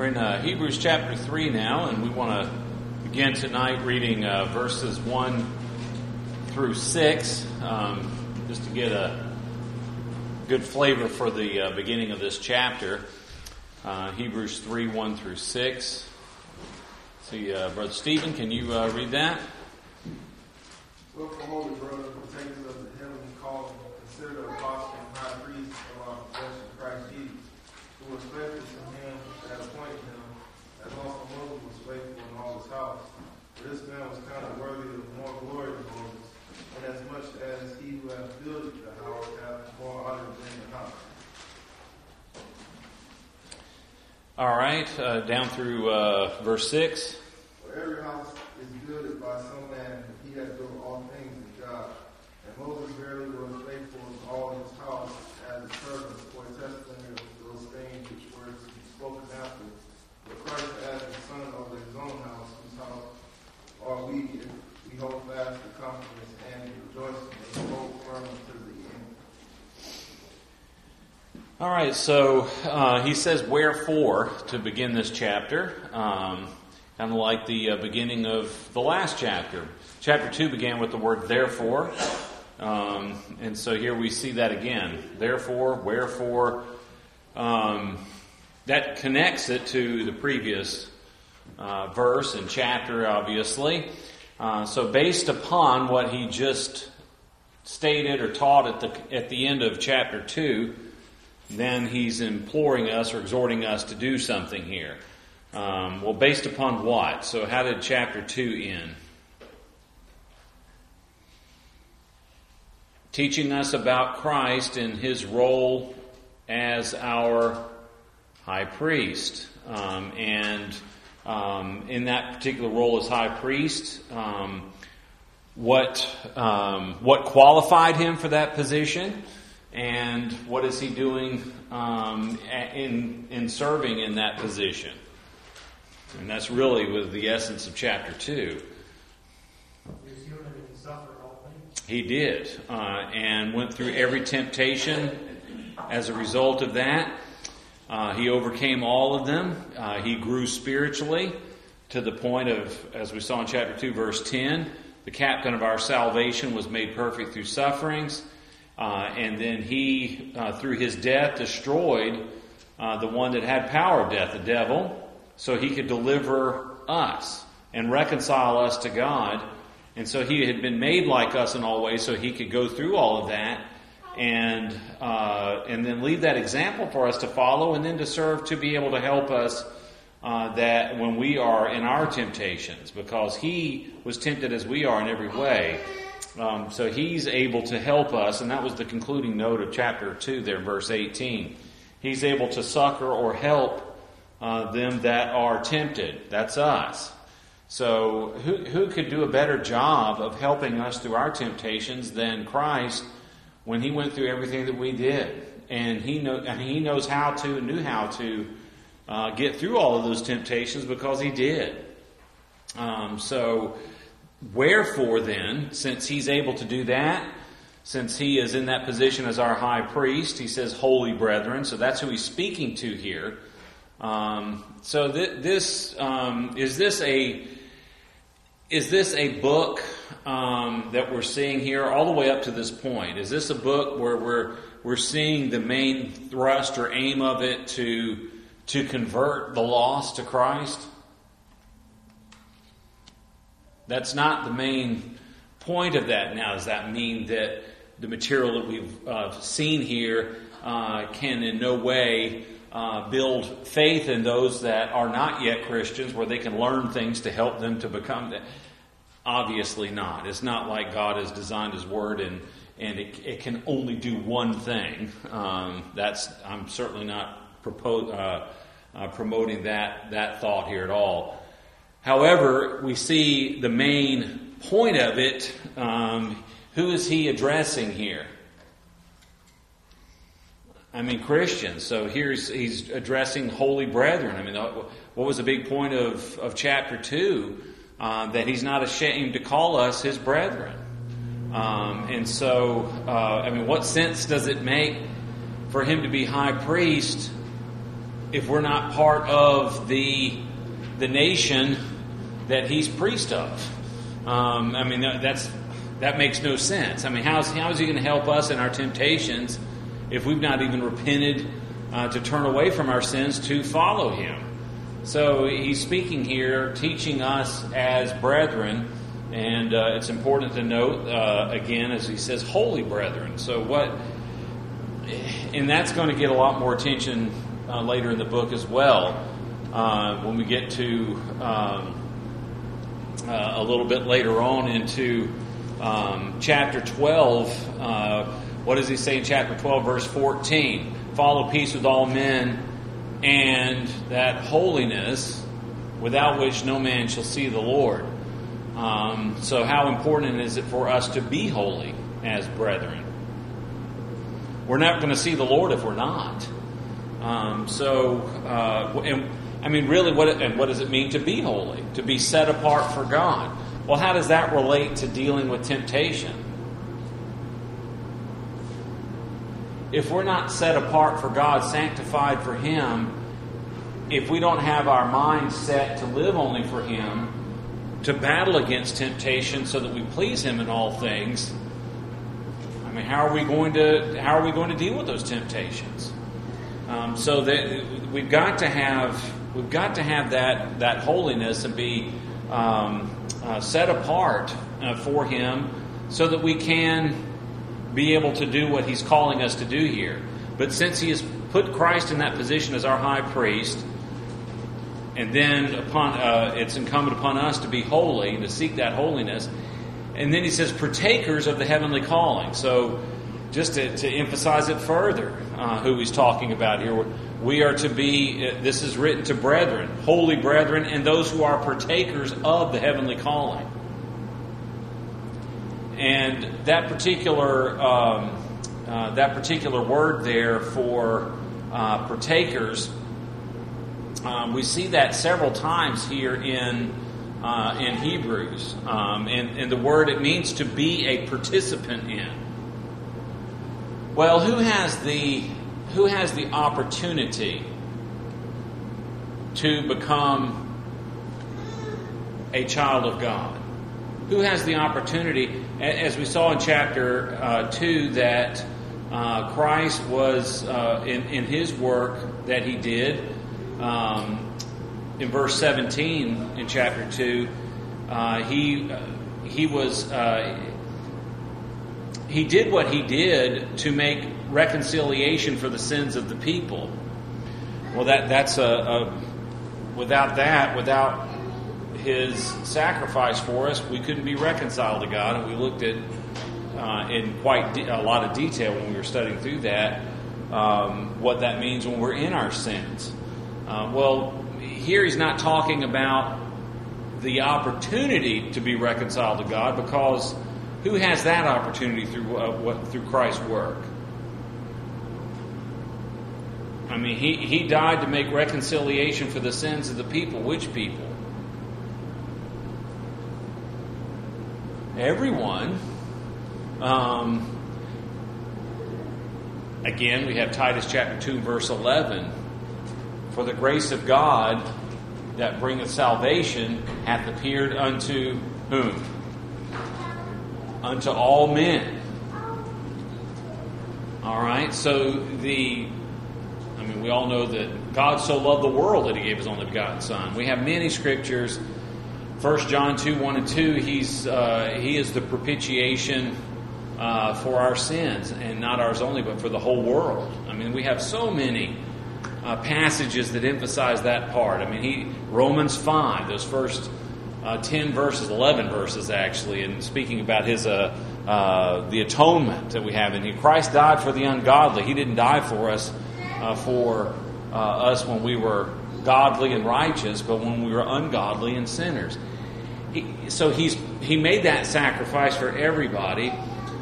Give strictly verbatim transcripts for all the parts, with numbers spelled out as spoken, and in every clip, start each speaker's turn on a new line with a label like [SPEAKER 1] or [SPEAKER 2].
[SPEAKER 1] We're in uh, Hebrews chapter three now, and we want to begin tonight reading uh, verses one through six, um, just to get a good flavor for the uh, beginning of this chapter. Uh, Hebrews three, one through six. See, uh, Brother Stephen, can you uh, read that?
[SPEAKER 2] Well, for holy brother, partakers of the heavenly calling, consider the apostle and high priest of our profession, Christ Jesus, who was faithful to him that appointed him, as also Moses was faithful in all his house. For this man was counted worthy of more glory than Moses, inasmuch as he who hath built the house hath more honor than the house.
[SPEAKER 1] All right, uh, down through uh, verse six.
[SPEAKER 2] For every house is built by some man, and he hath built all things in God. And Moses verily was faithful in all his house as a servant for a testimony of those things which were spoken after. But Christ as the son over his own house, whose house are we, if we hold fast the confidence and rejoicing and hold firm to the end.
[SPEAKER 1] All right, so uh, he says, wherefore, to begin this chapter, um, kind of like the uh, beginning of the last chapter. Chapter two began with the word therefore, um, and so here we see that again. Therefore, wherefore, um, that connects it to the previous uh, verse and chapter, obviously. Uh, so based upon what he just stated or taught at the at the end of chapter two, then he's imploring us or exhorting us to do something here. Um, well, based upon what? So how did chapter two end? Teaching us about Christ and his role as our high priest. Um, and um, in that particular role as high priest, um, what um, what qualified him for that position? And what is he doing um, in in serving in that position? And that's really with the essence of chapter two.
[SPEAKER 3] He was human and he suffered all things.
[SPEAKER 1] He did, uh, and went through every temptation as a result of that. Uh, he overcame all of them. Uh, he grew spiritually to the point of, as we saw in chapter two, verse ten, the captain of our salvation was made perfect through sufferings. Uh, and then he, uh, through his death, destroyed uh, the one that had power of death, the devil, so he could deliver us and reconcile us to God. And so he had been made like us in all ways, so he could go through all of that and uh, and then leave that example for us to follow, and then to serve to be able to help us uh, that when we are in our temptations, because he was tempted as we are in every way. Um, so he's able to help us, and that was the concluding note of chapter two there, verse eighteen. He's able to succor or help uh, them that are tempted. That's us. So who who could do a better job of helping us through our temptations than Christ when he went through everything that we did? And he know and he knows how to and knew how to uh, get through all of those temptations because he did. Um, so. Wherefore then, since he's able to do that, since he is in that position as our high priest, he says, holy brethren, so that's who he's speaking to here. Um, so th- this, um, is this a, is this a book um, that we're seeing here all the way up to this point? Is this a book where we're, we're seeing the main thrust or aim of it to, to convert the lost to Christ? That's not the main point of that. Now, does that mean that the material that we've uh, seen here uh, can in no way uh, build faith in those that are not yet Christians, where they can learn things to help them to become that? Obviously not. It's not like God has designed His Word and and it, it can only do one thing. Um, that's I'm certainly not propose, uh, uh, promoting that that thought here at all. However, we see the main point of it. Um, who is he addressing here? I mean, Christians. So here's he's addressing holy brethren. I mean, what was the big point of, of chapter two? Uh, that he's not ashamed to call us his brethren. Um, and so, uh, I mean, what sense does it make for him to be high priest if we're not part of the the nation that he's priest of? Um, I mean, that's that makes no sense. I mean, how's how is he going to help us in our temptations if we've not even repented uh, to turn away from our sins to follow him? So he's speaking here, teaching us as brethren, and uh, it's important to note uh, again, as he says, holy brethren. So what, and that's going to get a lot more attention uh, later in the book as well, uh, when we get to um, uh, a little bit later on into um, chapter twelve. Uh, what does he say in chapter twelve, verse fourteen? Follow peace with all men, and that holiness without which no man shall see the Lord. Um, so how important is it for us to be holy as brethren? We're not going to see the Lord if we're not. Um, so, uh, and, I mean, really, what and what does it mean to be holy? To be set apart for God? Well, how does that relate to dealing with temptation? If we're not set apart for God, sanctified for Him, if we don't have our minds set to live only for Him, to battle against temptation so that we please Him in all things, I mean, how are we going to how are we going to deal with those temptations? Um, so that we've got to have we've got to have that that holiness and be um, uh, set apart uh, for Him, so that we can be able to do what He's calling us to do here. But since He has put Christ in that position as our high priest, and then upon uh, it's incumbent upon us to be holy, to seek that holiness. And then he says, partakers of the heavenly calling. So just to, to emphasize it further, uh, who he's talking about here, we are to be, uh, this is written to brethren, holy brethren, and those who are partakers of the heavenly calling. And that particular um, uh, that particular word there for uh, partakers, Um, we see that several times here in uh, in Hebrews, um, and, and the word, it means to be a participant in. Well, who has the who has the opportunity to become a child of God? Who has the opportunity, as we saw in chapter uh, two, that uh, Christ was uh, in in His work that He did. Um, in verse seventeen in chapter two, uh, he uh, he was uh, he did what he did to make reconciliation for the sins of the people. Well, that that's a, a without that, without His sacrifice for us, we couldn't be reconciled to God. And we looked at uh, in quite de- a lot of detail when we were studying through that, um, what that means when we're in our sins. Uh, well, here he's not talking about the opportunity to be reconciled to God, because who has that opportunity through uh, what, through Christ's work? I mean, he, he died to make reconciliation for the sins of the people. Which people? Everyone. Um, again, we have Titus chapter two, verse eleven. For the grace of God that bringeth salvation hath appeared unto whom? Unto all men. All right, so the, I mean, we all know that God so loved the world that He gave His only begotten Son. We have many scriptures. First John two, one and two, He's uh, He is the propitiation uh, for our sins, and not ours only, but for the whole world. I mean, we have so many Uh, passages that emphasize that part. I mean, he Romans five, those first uh, ten verses, eleven verses actually, and speaking about his uh, uh, the atonement that we have in Him. Christ died for the ungodly. He didn't die for us uh, for uh, us when we were godly and righteous, but when we were ungodly and sinners. He, so he's he made that sacrifice for everybody.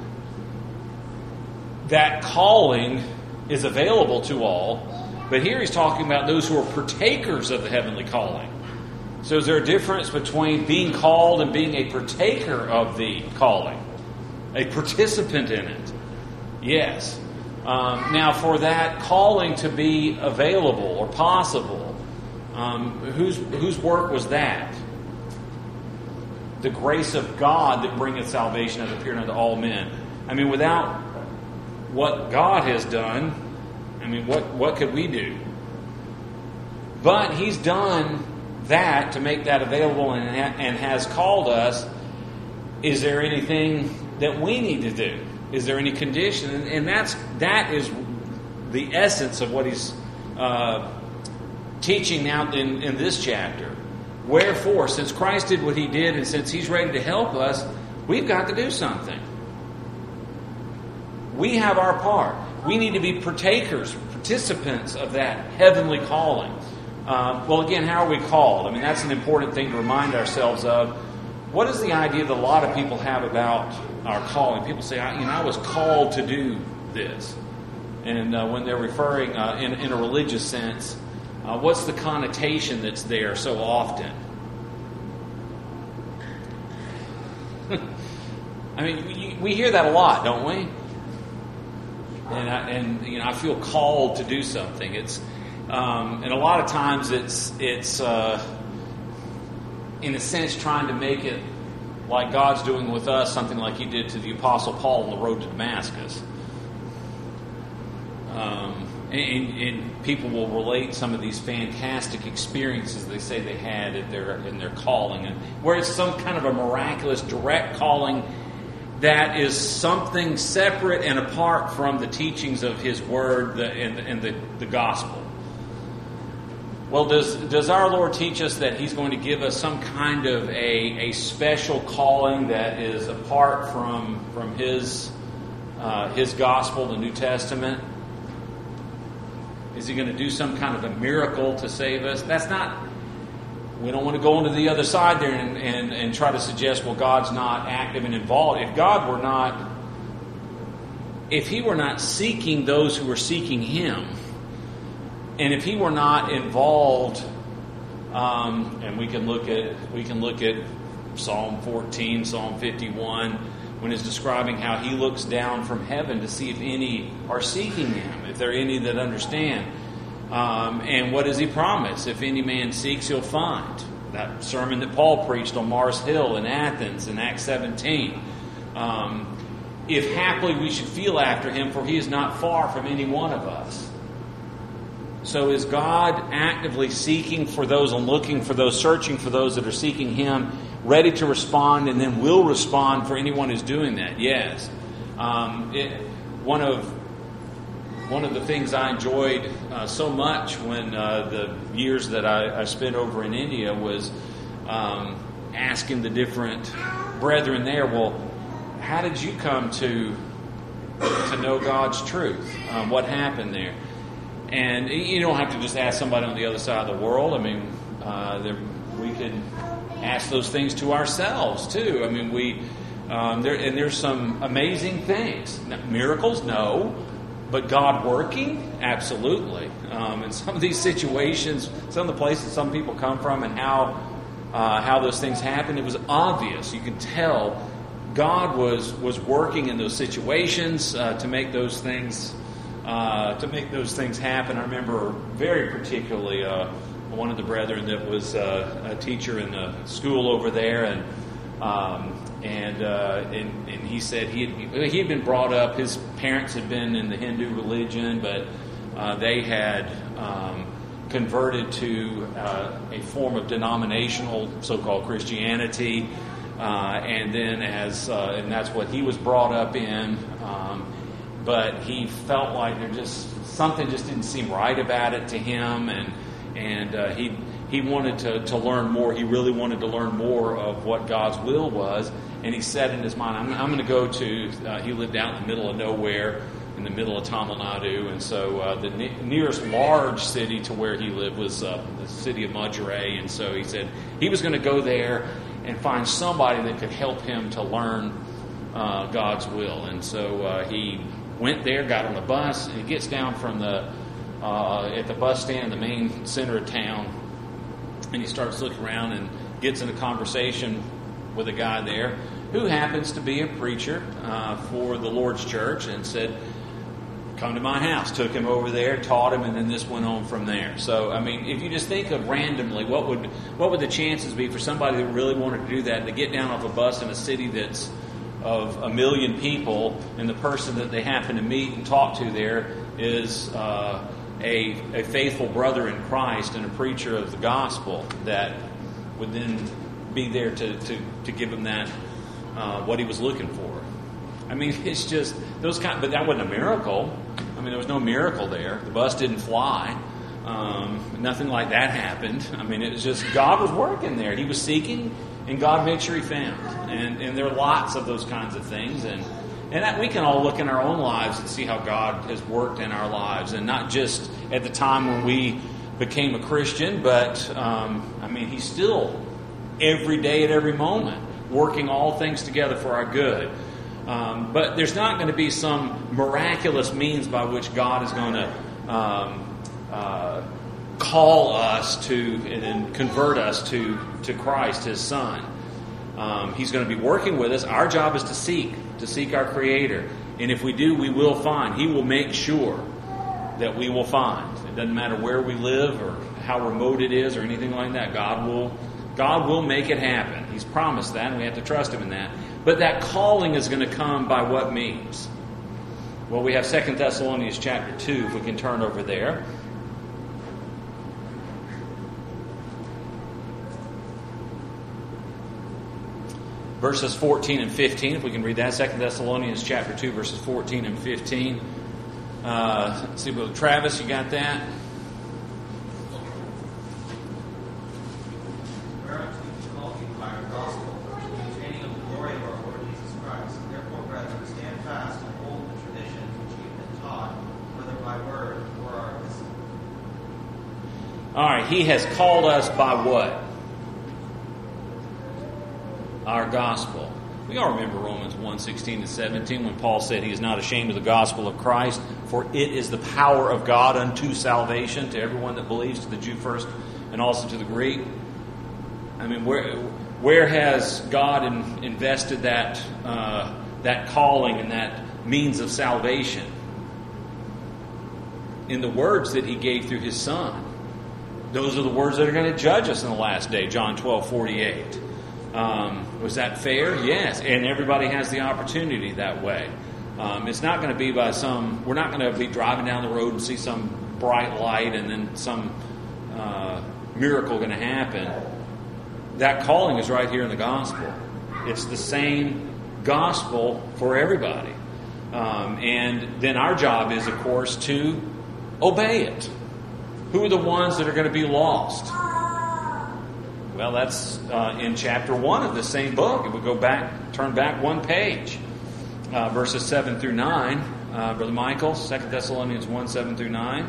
[SPEAKER 1] That calling is available to all. But here he's talking about those who are partakers of the heavenly calling. So is there a difference between being called and being a partaker of the calling? A participant in it? Yes. Um, now, for that calling to be available or possible, um, whose whose work was that? The grace of God that bringeth salvation hath appeared unto all men. I mean, without what God has done, I mean, what, what could we do? But He's done that to make that available and, and has called us. Is there anything that we need to do? Is there any condition? And, and that's that is the essence of what He's uh, teaching now in, in this chapter. Wherefore, since Christ did what He did, and since He's ready to help us, we've got to do something. We have our part. We need to be partakers, participants of that heavenly calling. Uh, well, again, how are we called? I mean, that's an important thing to remind ourselves of. What is the idea that a lot of people have about our calling? People say, I, you know, I was called to do this. And uh, when they're referring uh, in, in a religious sense, uh, what's the connotation that's there so often? I mean, we, we hear that a lot, don't we? And, I, and you know, I feel called to do something. It's um, and a lot of times it's it's uh, in a sense trying to make it like God's doing with us, something like He did to the Apostle Paul on the road to Damascus. Um, and, and people will relate some of these fantastic experiences they say they had in their in their calling, and where it's some kind of a miraculous direct calling that is something separate and apart from the teachings of His Word the, and, and the, the gospel. Well, does does our Lord teach us that He's going to give us some kind of a, a special calling that is apart from from His uh, His gospel, the New Testament? Is He going to do some kind of a miracle to save us? That's not. We don't want to go into the other side there and, and, and try to suggest, well, God's not active and involved. If God were not, if He were not seeking those who were seeking Him, and if He were not involved, um, and we can look at we can look at Psalm fourteen, Psalm fifty-one, when it's describing how He looks down from heaven to see if any are seeking Him, if there are any that understand. Um, and what does He promise? If any man seeks, he'll find. That sermon that Paul preached on Mars Hill in Athens in Acts seventeen. Um, if haply we should feel after Him, for He is not far from any one of us. So is God actively seeking for those and looking for those, searching for those that are seeking Him, ready to respond, and then will respond for anyone who's doing that? Yes. Um, it, one of One of the things I enjoyed uh, so much when uh, the years that I, I spent over in India was um, asking the different brethren there, well, how did you come to to know God's truth? Um, what happened there? And you don't have to just ask somebody on the other side of the world. I mean, uh, there, we can ask those things to ourselves too. I mean, we um, there and there's some amazing things. Now, miracles, no. But God working? Absolutely. Um, and some of these situations, some of the places some people come from and how uh, how those things happen, it was obvious. You could tell God was was working in those situations uh, to make those things uh, to make those things happen. I remember very particularly uh, one of the brethren that was uh, a teacher in the school over there, and um, And, uh, and and he said he had he had been brought up. His parents had been in the Hindu religion, but uh, they had um, converted to uh, a form of denominational so-called Christianity, uh, and then as uh, and that's what he was brought up in. Um, but he felt like there just something just didn't seem right about it to him, and and uh, he he wanted to to learn more. He really wanted to learn more of what God's will was. And he said in his mind, I'm, I'm going to go to, uh, he lived out in the middle of nowhere, in the middle of Tamil Nadu. And so uh, the ne- nearest large city to where he lived was uh, the city of Madurai. And so he said he was going to go there and find somebody that could help him to learn uh, God's will. And so uh, he went there, got on a bus, and he gets down from the, uh, at the bus stand in the main center of town. And he starts looking around and gets in a conversation with a guy there who happens to be a preacher uh, for the Lord's church, and said, come to my house, took him over there, taught him, and then this went on from there. So, I mean, if you just think of randomly, what would what would the chances be for somebody that really wanted to do that, to get down off a bus in a city that's of a million people, and the person that they happen to meet and talk to there is uh, a, a faithful brother in Christ and a preacher of the gospel that would then be there to, to, to give him that, uh, what he was looking for. I mean, it's just those kind. But that wasn't a miracle. I mean, there was no miracle there. The bus didn't fly. Um, nothing like that happened. I mean, it was just God was working there. He was seeking, and God made sure He found. And and there are lots of those kinds of things. And and that we can all look in our own lives and see how God has worked in our lives, and not just at the time when we became a Christian, but um, I mean, He's still every day at every moment working all things together for our good. Um, but there's not going to be some miraculous means by which God is going to um, uh, call us to and, and convert us to, to Christ, His Son. Um, he's going to be working with us. Our job is to seek, to seek our Creator. And if we do, we will find. He will make sure that we will find. It doesn't matter where we live or how remote it is or anything like that. God will, God will make it happen. He's promised that, and we have to trust Him in that. But that calling is going to come by what means? Well, we have Second Thessalonians chapter two, if we can turn over there. Verses fourteen and fifteen, if we can read that. Second Thessalonians chapter two, verses fourteen and fifteen. Uh, let's see, Brother Travis, you got that? All right, He has called us by what? Our gospel. We all remember Romans one, sixteen to seventeen, when Paul said He is not ashamed of the gospel of Christ, for it is the power of God unto salvation to everyone that believes, to the Jew first and also to the Greek. I mean, where where has God in, invested that uh, that calling and that means of salvation? In the words that He gave through His Son. Those are the words that are going to judge us in the last day, John twelve forty-eight. Um, was that fair? Yes. And everybody has the opportunity that way. Um, it's not going to be by some, we're not going to be driving down the road and see some bright light and then some uh, miracle going to happen. That calling is right here in the gospel. It's the same gospel for everybody. Um, and then our job is, of course, to obey it. Who are the ones that are going to be lost? Well, that's uh, in chapter one of the same book. If we go back, turn back one page, uh, verses seven through nine. Uh, Brother Michael, Second Thessalonians one, seven through nine.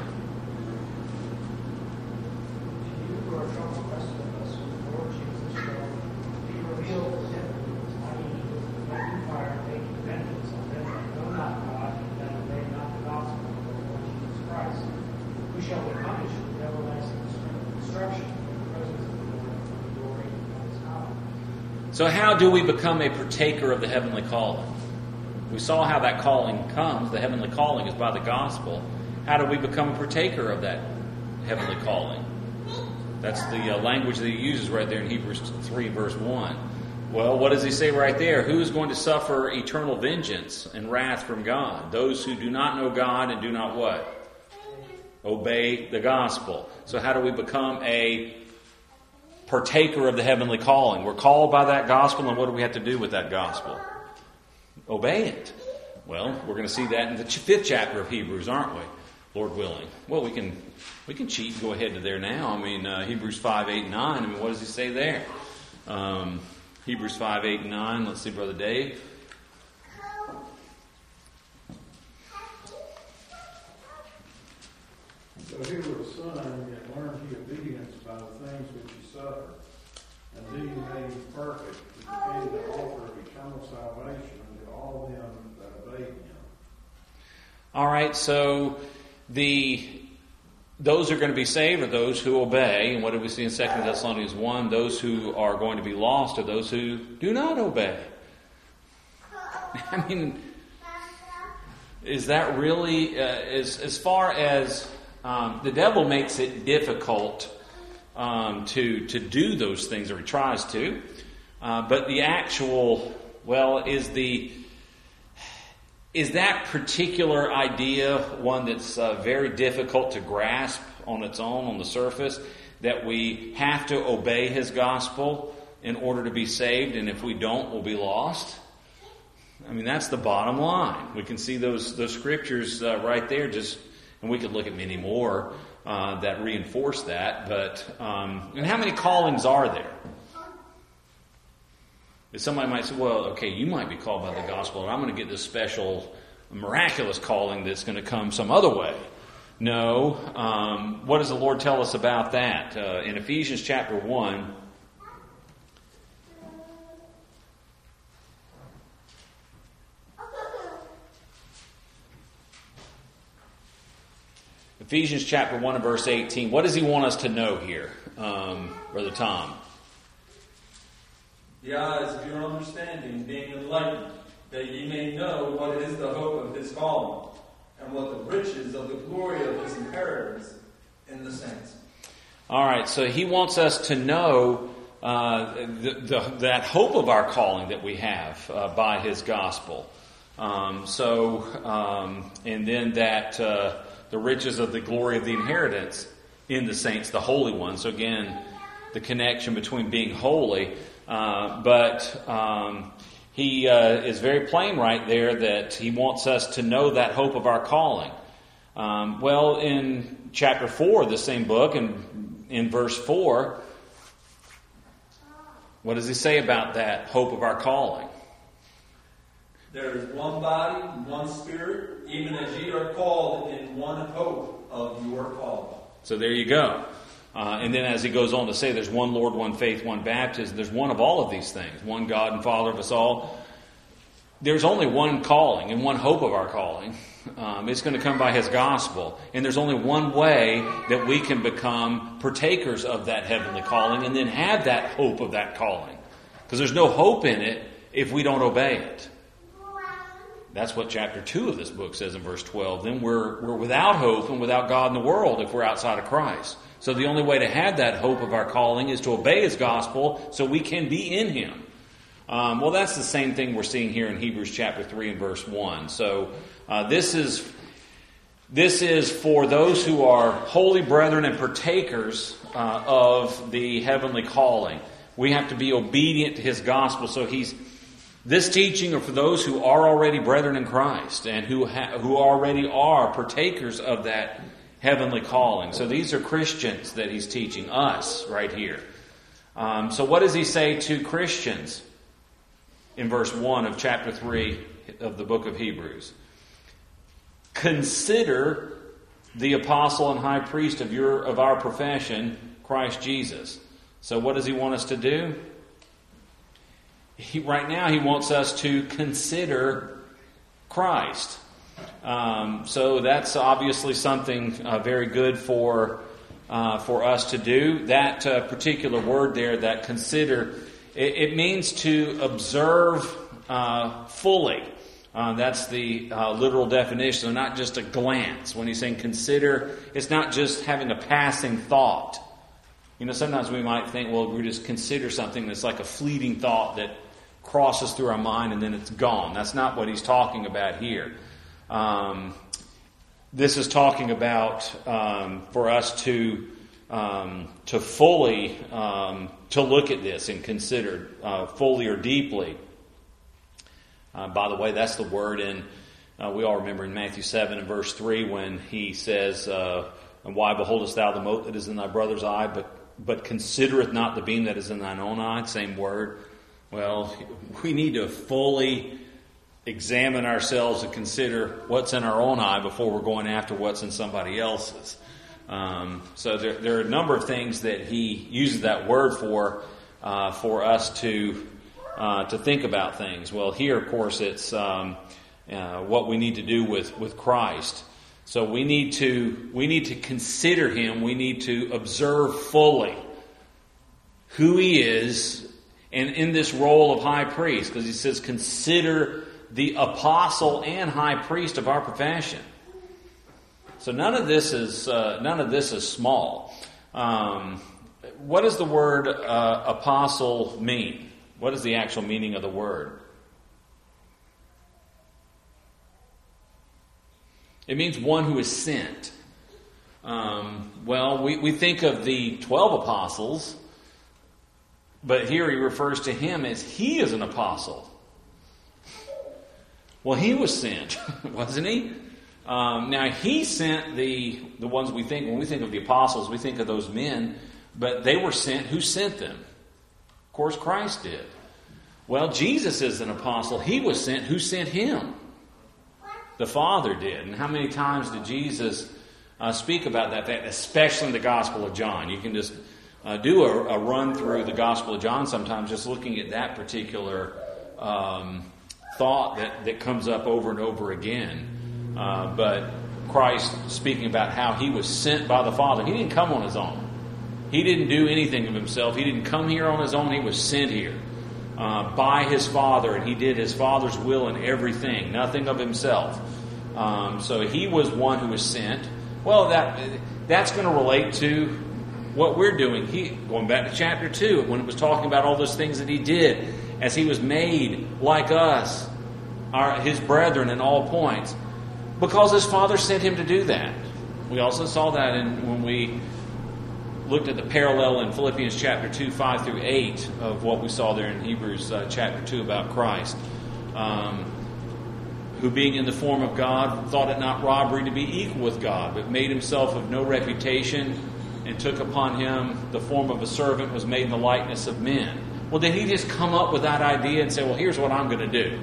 [SPEAKER 1] So how do we become a partaker of the heavenly calling? We saw how that calling comes. The heavenly calling is by the gospel. How do we become a partaker of that heavenly calling? That's the uh, language that he uses right there in Hebrews three, verse one. Well, what does he say right there? Who is going to suffer eternal vengeance and wrath from God? Those who do not know God and do not what? Obey the gospel. So how do we become a partaker of the heavenly calling? We're called by that gospel, and what do we have to do with that gospel? Obey it. Well, we're going to see that in the fifth chapter of Hebrews, aren't we? Lord willing. Well, we can we can cheat and go ahead to there now. I mean, uh, Hebrews five, eight, and nine. I mean, what does he say there? Um, Hebrews five, eight, and nine. Let's see, Brother Dave.
[SPEAKER 4] So he was a son, and learned he obedience by the things which he suffered. And then he made him perfect, he became the author of eternal salvation unto all them that obey him.
[SPEAKER 1] All right, so the those are going to be saved are those who obey. And what do we see in Second Thessalonians one? Those who are going to be lost are those who do not obey. I mean, is that really, uh, as, as far as um, the devil makes it difficult um, to, to do those things, or he tries to, uh, but the actual, well, is the, is that particular idea one that's uh, very difficult to grasp on its own, on the surface, that we have to obey his gospel in order to be saved, and if we don't, we'll be lost? I mean, that's the bottom line. We can see those those scriptures uh, right there, just, and we could look at many more uh, that reinforce that. But um, and how many callings are there? If somebody might say, well, okay, you might be called by the gospel, and I'm going to get this special, miraculous calling that's going to come some other way. No. Um, what does the Lord tell us about that? Uh, in Ephesians chapter one, Ephesians chapter one and verse eighteen. What does he want us to know here, um, Brother Tom?
[SPEAKER 5] The eyes of your understanding being enlightened, that ye may know what is the hope of his calling, and what the riches of the glory of his inheritance in the saints.
[SPEAKER 1] All right, so he wants us to know uh, the, the, that hope of our calling that we have uh, by his gospel. Um, so, um, and then that uh, the riches of the glory of the inheritance in the saints, the holy ones. So again, the connection between being holy. Uh, but um, he uh, is very plain right there that he wants us to know that hope of our calling. Um, well, in chapter four of the same book, and in verse four, what does he say about that hope of our calling?
[SPEAKER 5] There is one body, one spirit, even as ye are called in one hope of your calling.
[SPEAKER 1] So there you go. Uh, and then as he goes on to say, there's one Lord, one faith, one baptism. There's one of all of these things. One God and Father of us all. There's only one calling and one hope of our calling. Um, it's going to come by his gospel. And there's only one way that we can become partakers of that heavenly calling and then have that hope of that calling. Because there's no hope in it if we don't obey it. That's what chapter two of this book says in verse twelve. Then we're, we're without hope and without God in the world if we're outside of Christ. So the only way to have that hope of our calling is to obey his gospel so we can be in him. Um, well, that's the same thing we're seeing here in Hebrews chapter three and verse one. So uh, this is this is for those who are holy brethren and partakers uh, of the heavenly calling. We have to be obedient to his gospel. So he's this teaching are for those who are already brethren in Christ and who ha- who already are partakers of that heavenly calling. So these are Christians that he's teaching, us right here. Um, so what does he say to Christians in verse one of chapter three of the book of Hebrews? Consider the apostle and high priest of your of our profession, Christ Jesus. So what does he want us to do? He, right now he wants us to consider Christ. Um, so that's obviously something uh, very good for uh, for us to do. That uh, particular word there, that consider, it, it means to observe uh, fully. Uh, that's the uh, literal definition, so not just a glance. When he's saying consider, it's not just having a passing thought. You know, sometimes we might think, well, we just consider something that's like a fleeting thought that crosses through our mind and then it's gone. That's not what he's talking about here. Um, this is talking about um, for us to um, to fully um, to look at this and consider uh, fully or deeply. Uh, by the way, that's the word in uh, we all remember in Matthew seven and verse three when he says, uh, "And why beholdest thou the mote that is in thy brother's eye, but but considereth not the beam that is in thine own eye?" Same word. Well, we need to fully examine ourselves and consider what's in our own eye before we're going after what's in somebody else's. Um, so there, there are a number of things that he uses that word for, uh, for us to uh, to think about things. Well, here, of course, it's um, uh, what we need to do with, with Christ. So we need to we need to consider him. We need to observe fully who he is, and in this role of high priest, because he says, consider the apostle and high priest of our profession. So none of this is uh, none of this is small. Um, what does the word uh, apostle mean? What is the actual meaning of the word? It means one who is sent. Um, well, we, we think of the twelve apostles, but here he refers to him as he is an apostle. Well, he was sent, wasn't he? Um, now, he sent the the ones we think, when we think of the apostles, we think of those men, but they were sent. Who sent them? Of course, Christ did. Well, Jesus is an apostle. He was sent. Who sent him? The Father did. And how many times did Jesus uh, speak about that fact, especially in the Gospel of John? You can just uh, do a, a run through the Gospel of John sometimes, just looking at that particular um, thought that, that comes up over and over again. Uh, but Christ speaking about how he was sent by the Father. He didn't come on his own. He didn't do anything of himself. He didn't come here on his own. He was sent here uh, by his Father, and he did his Father's will in everything, nothing of himself. Um, so he was one who was sent. Well, that that's going to relate to what we're doing. He, going back to chapter two, when it was talking about all those things that he did, as he was made like us, our, his brethren in all points, because his Father sent him to do that. We also saw that in, when we looked at the parallel in Philippians chapter two, five through eight of what we saw there in Hebrews uh, chapter two about Christ. Um, who being in the form of God, thought it not robbery to be equal with God, but made himself of no reputation, and took upon him the form of a servant, was made in the likeness of men. Well, did he just come up with that idea and say, well, here's what I'm going to do?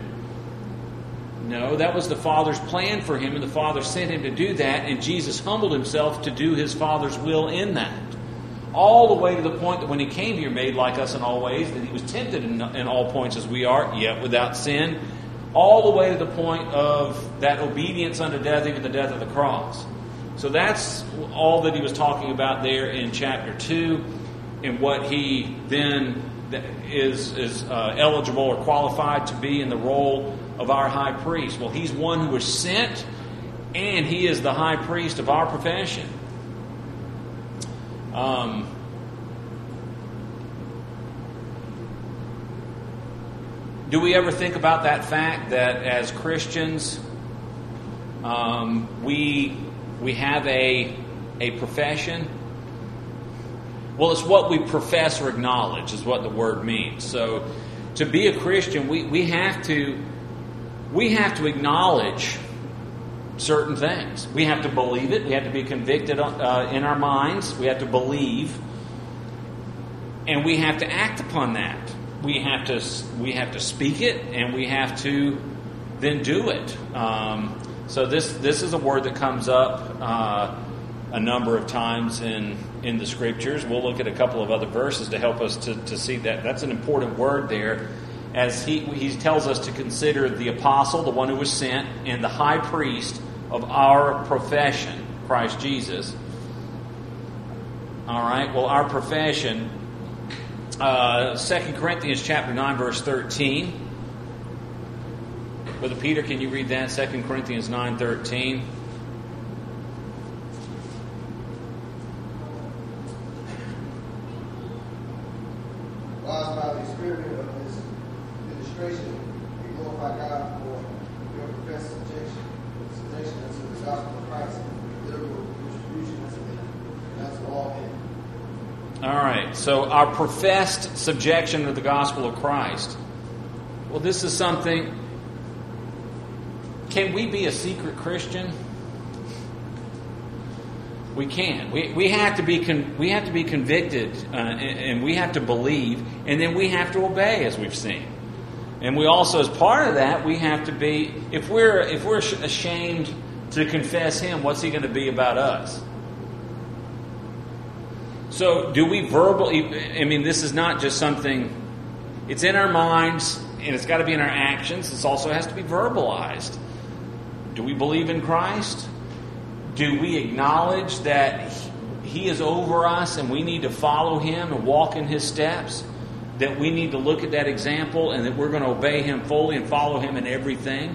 [SPEAKER 1] No, that was the Father's plan for him, and the Father sent him to do that, and Jesus humbled himself to do his Father's will in that. All the way to the point that when he came here, made like us in all ways, that he was tempted in, in all points as we are, yet without sin. All the way to the point of that obedience unto death, even the death of the cross. So that's all that he was talking about there in chapter two, and what he then is, is uh, eligible or qualified to be in the role of our high priest. Well, he's one who was sent, and he is the high priest of our profession. Um, do we ever think about that fact that as Christians, um, we we have a a profession? Well, it's what we profess or acknowledge is what the word means. So, to be a Christian, we, we have to we have to acknowledge certain things. We have to believe it. We have to be convicted uh, in our minds. We have to believe, and we have to act upon that. We have to we have to speak it, and we have to then do it. Um, so this this is a word that comes up uh, a number of times in in the Scriptures. We'll look at a couple of other verses to help us to, to see that. That's an important word there, as he he tells us to consider the apostle, the one who was sent, and the high priest of our profession, Christ Jesus. All right. Well, our profession. Uh, Second Corinthians chapter nine, verse thirteen. Brother Peter, can you read that? Second Corinthians nine, thirteen.
[SPEAKER 2] Whilst by the Spirit of His administration, we glorify God for your professed subjection, subjection unto the gospel of Christ, and liberal distribution unto them, and unto all men.
[SPEAKER 1] All right, so our professed subjection to the gospel of Christ. Well, this is something. Can we be a secret Christian? We can. We we have to be con, we have to be convicted, uh, and, and we have to believe, and then we have to obey, as we've seen. And we also, as part of that, we have to be. If we're if we're ashamed to confess Him, what's He going to be about us? So, do we verbally, I mean, this is not just something, it's in our minds, and it's got to be in our actions. This also has to be verbalized. Do we believe in Christ? Do we acknowledge that He is over us and we need to follow Him and walk in His steps? that we need to look at that example and that we're going to obey him fully and follow him in everything?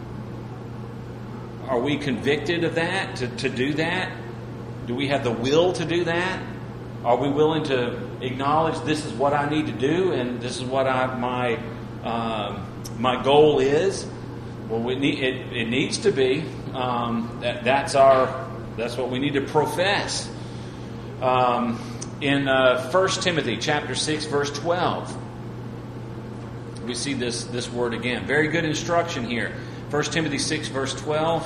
[SPEAKER 1] Are we convicted of that, to, to do that? Do we have the will to do that? Are we willing to acknowledge this is what I need to do and this is what I, my um, my goal is? Well, we need, it, it needs to be. Um, that, that's our. That's what we need to profess. Um, in uh, First Timothy chapter six, verse twelve, we see this this word again. Very good instruction here. First Timothy six, verse twelve.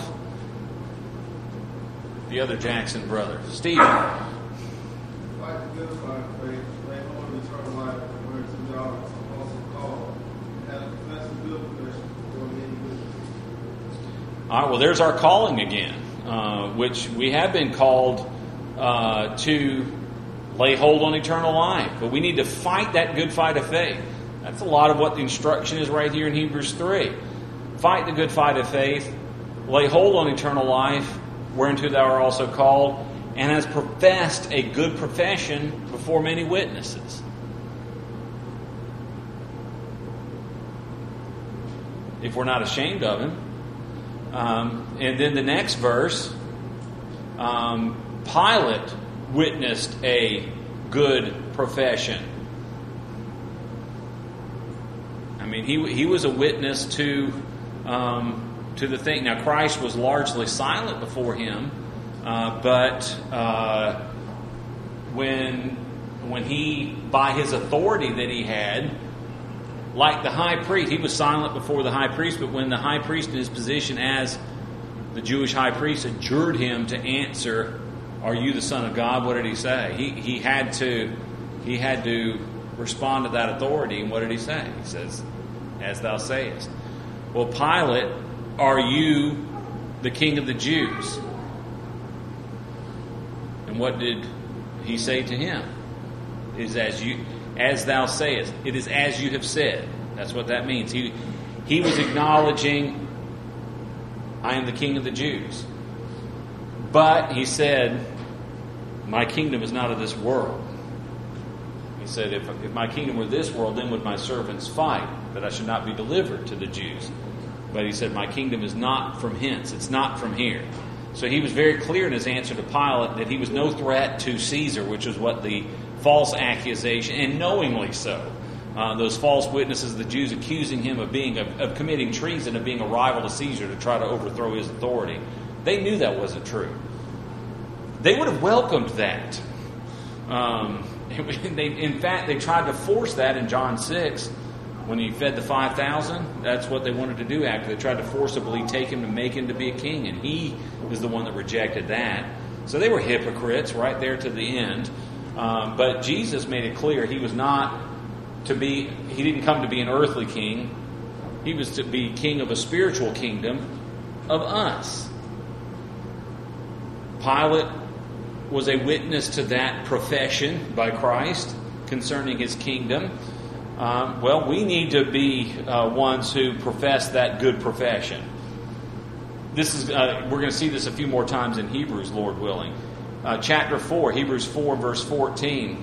[SPEAKER 1] The other Jackson brother, Stephen.
[SPEAKER 2] Fight the good fight of faith, lay hold of eternal life, whereto y'all are also called, and have confessed the good profession before the end of witness.
[SPEAKER 1] All right, well, there's our calling again, uh, which we have been called uh, to lay hold on eternal life. But we need to fight that good fight of faith. That's a lot of what the instruction is right here in Hebrews three. Fight the good fight of faith, lay hold on eternal life, whereunto thou art also called, and has professed a good profession before many witnesses. If we're not ashamed of him. Um, and then the next verse, um, Pilate witnessed a good profession. I mean, he he was a witness to um, to the thing. Now, Christ was largely silent before him, uh, but uh, when when he, by his authority that he had, like the high priest, he was silent before the high priest, but when the high priest in his position as the Jewish high priest adjured him to answer, "Are you the Son of God?" what did he say? He he had to he had to respond to that authority, and what did he say? He says, "As thou sayest." Well, Pilate, "Are you the King of the Jews?" And what did he say to him? It is as you as thou sayest. It is as you have said. That's what that means. He he was acknowledging, I am the King of the Jews. But he said, my kingdom is not of this world. He said, if, if my kingdom were this world, then would my servants fight, that I should not be delivered to the Jews. But he said, my kingdom is not from hence. It's not from here. So he was very clear in his answer to Pilate that he was no threat to Caesar, which is what the false accusation, and knowingly so. Uh, those false witnesses, the Jews accusing him of being of, of committing treason, of being a rival to Caesar to try to overthrow his authority. They knew that wasn't true. They would have welcomed that. Um, they, in fact, they tried to force that in John six when he fed the five thousand. That's what they wanted to do after. They tried to forcibly take him to make him to be a king, and he was the one that rejected that. So they were hypocrites right there to the end. Um, but Jesus made it clear he was not to be, he didn't come to be an earthly king. He was to be king of a spiritual kingdom of us. Pilate was a witness to that profession by Christ concerning his kingdom. Um, well, we need to be uh, ones who profess that good profession. This is uh, we're going to see this a few more times in Hebrews, Lord willing. Uh, chapter four, Hebrews four, verse fourteen.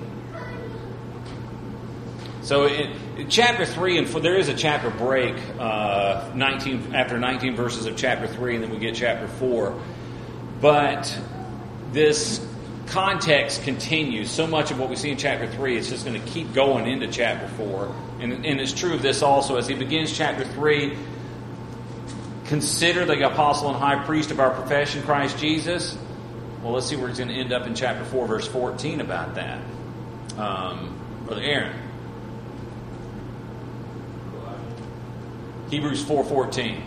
[SPEAKER 1] So in, in chapter three and four, there is a chapter break uh, nineteen after nineteen verses of chapter three, and then we get chapter four. But this context continues. So much of what we see in chapter three is just going to keep going into chapter four. And, and it's true of this also. As he begins chapter three, consider the apostle and high priest of our profession, Christ Jesus. Well, let's see where he's going to end up in chapter four, verse fourteen about that. Um, Brother Aaron. Hebrews four fourteen.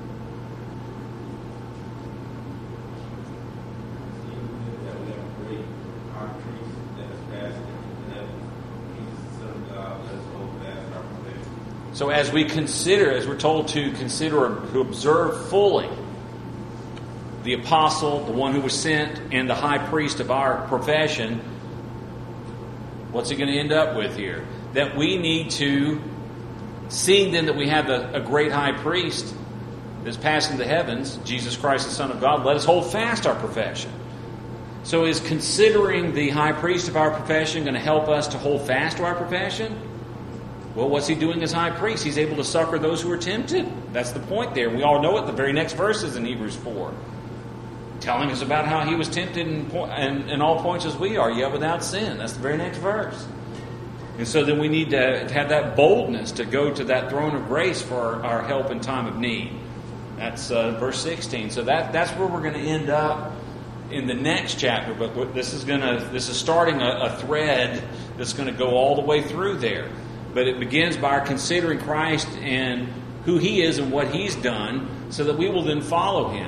[SPEAKER 1] So as we consider, as we're told to consider or to observe fully the apostle, the one who was sent, and the high priest of our profession, what's he going to end up with here? That we need to, seeing then that we have a, a great high priest that's passing the heavens, Jesus Christ, the Son of God, let us hold fast our profession. So is considering the high priest of our profession going to help us to hold fast to our profession? Well, what's he doing as high priest? He's able to succor those who are tempted. That's the point there. We all know it. The very next verse is in Hebrews four. Telling us about how he was tempted in, in, in all points as we are, yet without sin. That's the very next verse. And so then we need to have that boldness to go to that throne of grace for our, our help in time of need. That's uh, verse sixteen. So that that's where we're going to end up in the next chapter. But this is going to this is starting a, a thread that's going to go all the way through there. But it begins by our considering Christ and who He is and what He's done, so that we will then follow Him.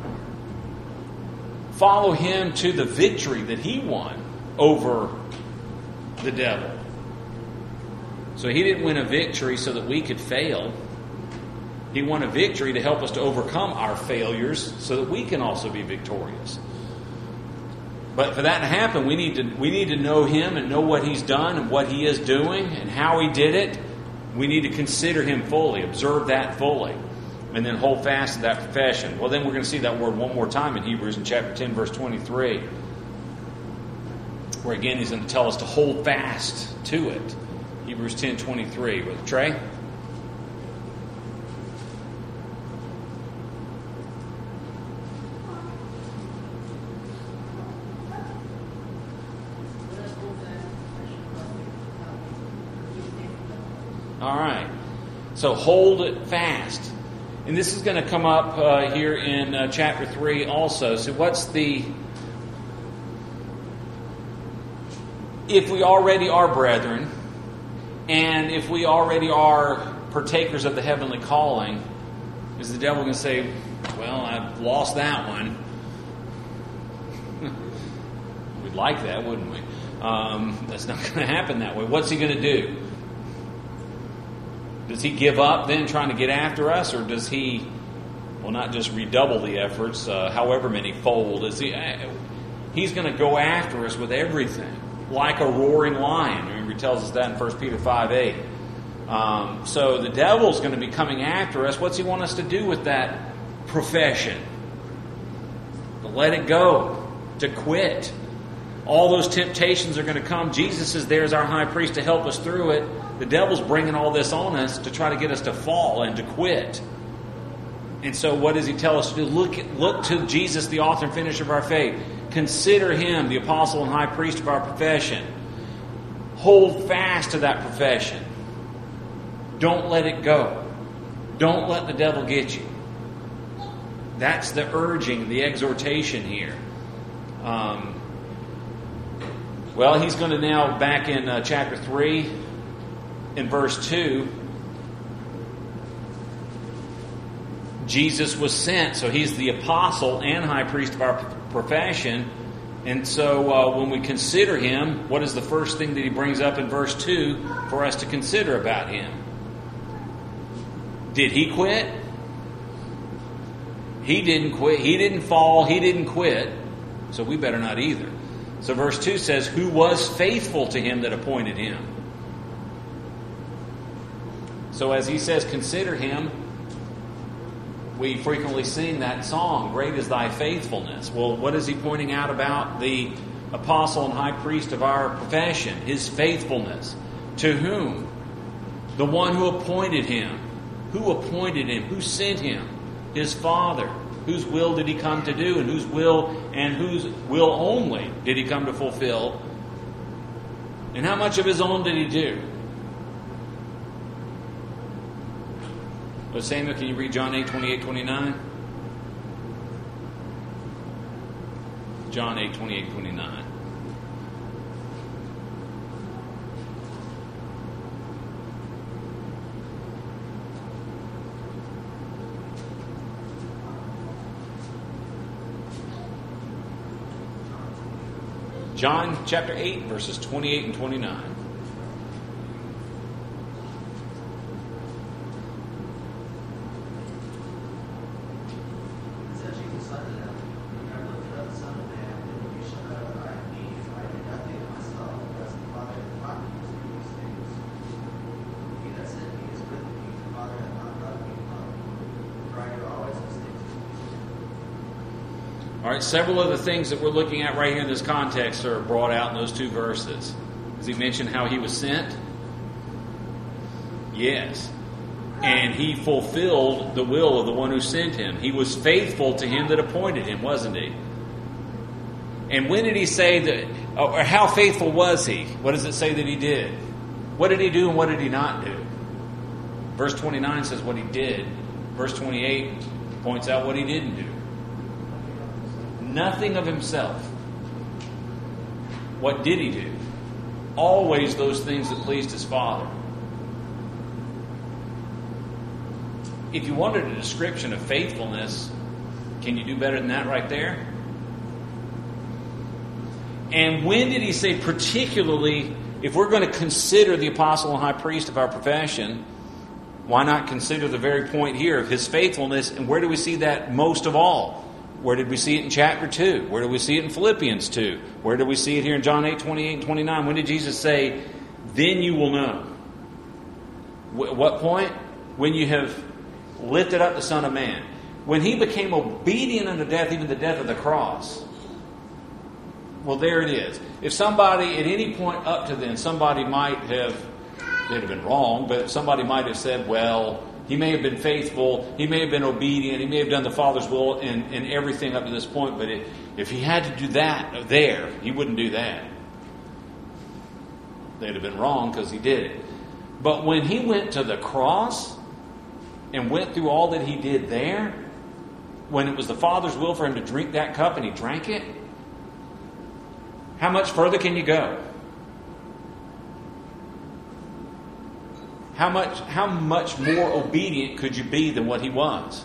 [SPEAKER 1] Follow Him to the victory that He won over the devil. So He didn't win a victory so that we could fail. He won a victory to help us to overcome our failures so that we can also be victorious. But for that to happen, we need to we need to know Him and know what He's done and what He is doing and how He did it. We need to consider Him fully, observe that fully, and then hold fast to that profession. Well, then we're going to see that word one more time in Hebrews in chapter ten, verse twenty-three, where again He's going to tell us to hold fast to it. Hebrews ten twenty-three. With Trey? All right. So hold it fast. And this is going to come up uh, here in uh, chapter three also. So what's the... If we already are brethren, and if we already are partakers of the heavenly calling, is the devil going to say, well, I've lost that one? We'd like that, wouldn't we? Um, that's not going to happen that way. What's he going to do? Does he give up then trying to get after us, or does he, well, not just redouble the efforts, uh, however many fold? Is he? He's going to go after us with everything, like a roaring lion. Remember, he tells us that in First Peter five eight. Um, so the devil's going to be coming after us. What's he want us to do with that profession? To let it go, to quit. All those temptations are going to come. Jesus is there as our high priest to help us through it. The devil's bringing all this on us to try to get us to fall and to quit. And so what does he tell us to do? Look, look to Jesus, the author and finisher of our faith. Consider Him the apostle and high priest of our profession. Hold fast to that profession. Don't let it go. Don't let the devil get you. That's the urging, the exhortation here. Um, well, he's going to now, back in uh, chapter three, in verse two, Jesus was sent, so He's the apostle and high priest of our profession. And so uh, when we consider Him, what is the first thing that He brings up in verse two for us to consider about Him? Did He quit? He didn't quit. He didn't fall. He didn't quit. So we better not either. So verse two says, who was faithful to Him that appointed Him? So as he says, consider Him, we frequently sing that song, Great is Thy Faithfulness. Well, what is he pointing out about the apostle and high priest of our profession? His faithfulness. To whom? The one who appointed him. Who appointed him? Who sent him? His Father. Whose will did he come to do? And whose will and whose will only did he come to fulfill? And how much of his own did he do? Well, Samuel, can you read John eight, twenty-eight, twenty-nine? John eight, twenty-eight, twenty-nine. John chapter eight, verses twenty-eight and twenty-nine. All right, several of the things that we're looking at right here in this context are brought out in those two verses. Does he mention how he was sent? Yes. And he fulfilled the will of the one who sent him. He was faithful to him that appointed him, wasn't he? And when did he say that, or how faithful was he? What does it say that he did? What did he do and what did he not do? Verse twenty-nine says what he did. Verse twenty-eight points out what he didn't do. Nothing of himself. What did he do? Always those things that pleased his Father. If you wanted a description of faithfulness, can you do better than that right there? And when did he say, particularly, if we're going to consider the apostle and high priest of our profession, why not consider the very point here of his faithfulness? And where do we see that most of all? Where did we see it in chapter two? Where did we see it in Philippians two? Where did we see it here in John eight, twenty-eight and twenty-nine? When did Jesus say, then you will know? At what point? When you have lifted up the Son of Man. When he became obedient unto death, even the death of the cross. Well, there it is. If somebody, at any point up to then, somebody might have, they'd have been wrong, but somebody might have said, well, he may have been faithful, he may have been obedient, he may have done the Father's will in, in everything up to this point, but it, if he had to do that there, he wouldn't do that. They'd have been wrong because he did it. But when he went to the cross and went through all that he did there, when it was the Father's will for him to drink that cup and he drank it, how much further can you go? How much, how much more obedient could you be than what he was?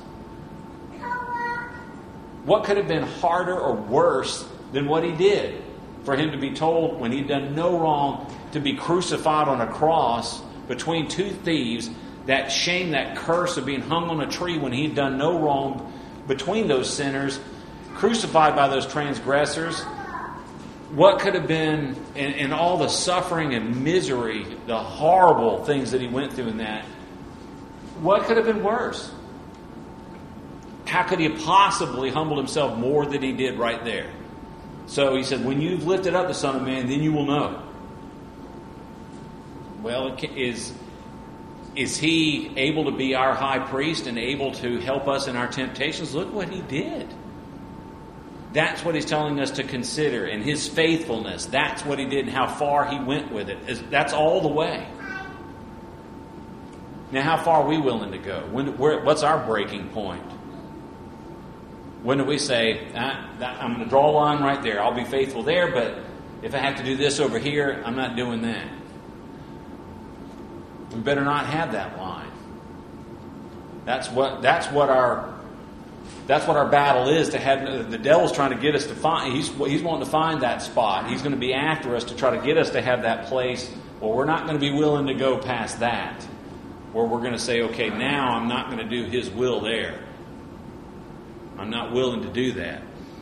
[SPEAKER 1] What could have been harder or worse than what he did? For him to be told, when he'd done no wrong, to be crucified on a cross between two thieves, that shame, that curse of being hung on a tree when he'd done no wrong between those sinners, crucified by those transgressors. What could have been, and, and all the suffering and misery, the horrible things that he went through in that, what could have been worse? How could he have possibly humbled himself more than he did right there? So he said, when you've lifted up the Son of Man, then you will know. Well, is, is he able to be our high priest and able to help us in our temptations? Look what he did. That's what he's telling us to consider. And his faithfulness, that's what he did and how far he went with it. That's all the way. Now, how far are we willing to go? When, where, what's our breaking point? When do we say, ah, that, I'm going to draw a line right there. I'll be faithful there, but if I have to do this over here, I'm not doing that. We better not have that line. That's what, that's what our... That's what our battle is. To have the devil's trying to get us to find. He's he's wanting to find that spot. He's going to be after us to try to get us to have that place. Well, we're not going to be willing to go past that. Where we're going to say, okay, now I'm not going to do his will there. I'm not willing to do that.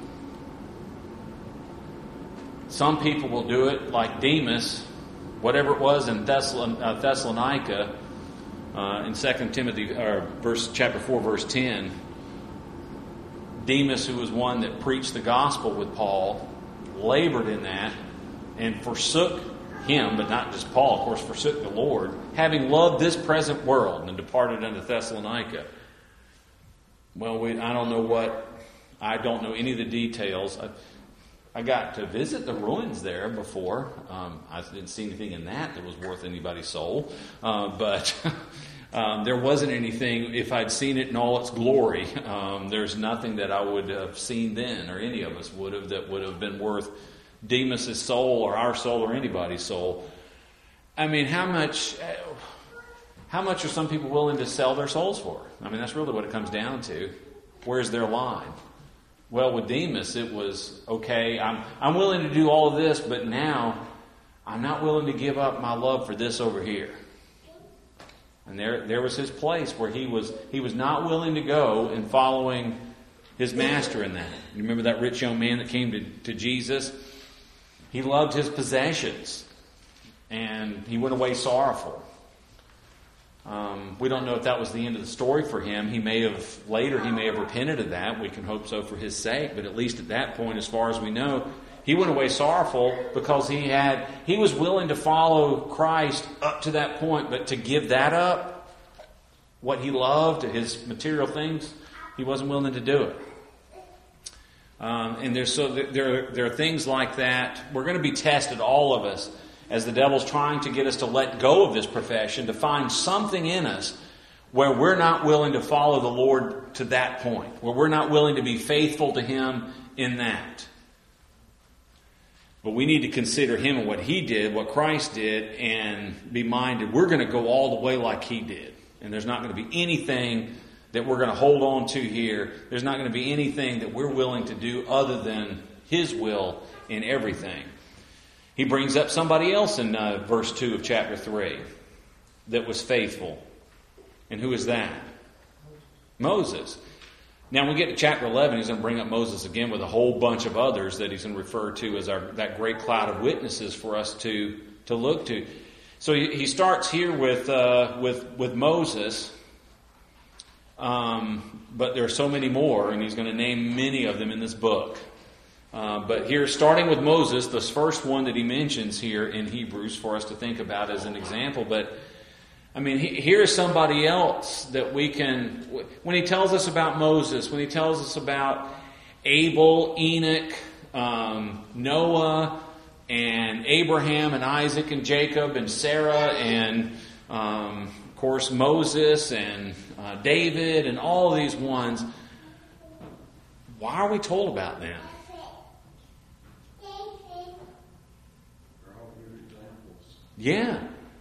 [SPEAKER 1] Some people will do it like Demas, whatever it was in Thessalon, uh, Thessalonica, uh, in Second Timothy, or verse chapter four, verse ten. Demas, who was one that preached the gospel with Paul, labored in that and forsook him, but not just Paul, of course, forsook the Lord, having loved this present world, and departed unto Thessalonica. Well, we, I don't know what, I don't know any of the details. I, I got to visit the ruins there before. Um, I didn't see anything in that that was worth anybody's soul, uh, but... Um, there wasn't anything, if I'd seen it in all its glory, um, there's nothing that I would have seen then, or any of us would have, that would have been worth Demas' soul or our soul or anybody's soul. I mean, how much, how much are some people willing to sell their souls for? I mean, that's really what it comes down to. Where's their line? Well, with Demas, it was, okay, I'm, I'm willing to do all of this, but now I'm not willing to give up my love for this over here. And there, there was his place where he was he was not willing to go in following his master in that. You remember that rich young man that came to, to Jesus? He loved his possessions, and he went away sorrowful. Um, we don't know if that was the end of the story for him. He may have later he may have repented of that. We can hope so for his sake. But at least at that point, as far as we know, He went away sorrowful because he had he was willing to follow Christ up to that point, but to give that up, what he loved, his material things, he wasn't willing to do it. Um, and there's so there there are things like that. We're going to be tested, all of us, as the devil's trying to get us to let go of this profession, to find something in us where we're not willing to follow the Lord to that point, where we're not willing to be faithful to Him in that. But we need to consider Him and what He did, what Christ did, and be minded we're going to go all the way like He did. And there's not going to be anything that we're going to hold on to here. There's not going to be anything that we're willing to do other than His will in everything. He brings up somebody else in uh, verse two of chapter three that was faithful. And who is that? Moses. Now, when we get to chapter eleven, he's going to bring up Moses again with a whole bunch of others that he's going to refer to as our, that great cloud of witnesses for us to, to look to. So he, he starts here with uh, with with Moses, um, but there are so many more, and he's going to name many of them in this book. Uh, but here, starting with Moses, the first one that he mentions here in Hebrews for us to think about as an example, but I mean, he, here's somebody else that we can, when he tells us about Moses, when he tells us about Abel, Enoch, um, Noah, and Abraham, and Isaac, and Jacob, and Sarah, and, um, of course, Moses, and uh, David, and all of these ones, why are we told about them? Yeah.